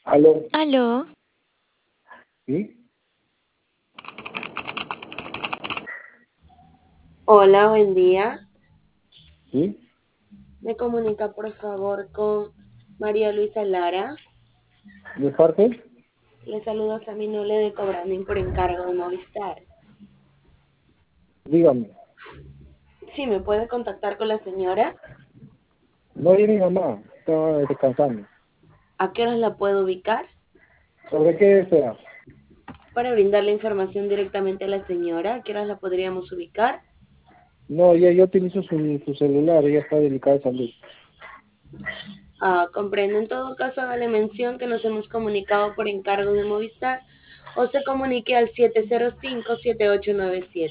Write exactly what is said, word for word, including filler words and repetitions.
Aló, Aló, ¿sí? Hola, buen día. ¿Sí? Me comunica por favor con María Luisa Lara. ¿De parte? Le saluda Sammy Nole de Cobranding por encargo de Movistar. Dígame. Sí, ¿me puede contactar con la señora? No viene mi mamá, estaba descansando. ¿A qué horas la puedo ubicar? ¿Sobre qué desea? Para brindarle información directamente a la señora, ¿a qué horas la podríamos ubicar? No, ya yo utilizo su, su celular, ella está delicada de salud. Ah, comprendo. En todo caso, hágale mención que nos hemos comunicado por encargo de Movistar o se comunique al siete cero cinco, siete ocho nueve siete.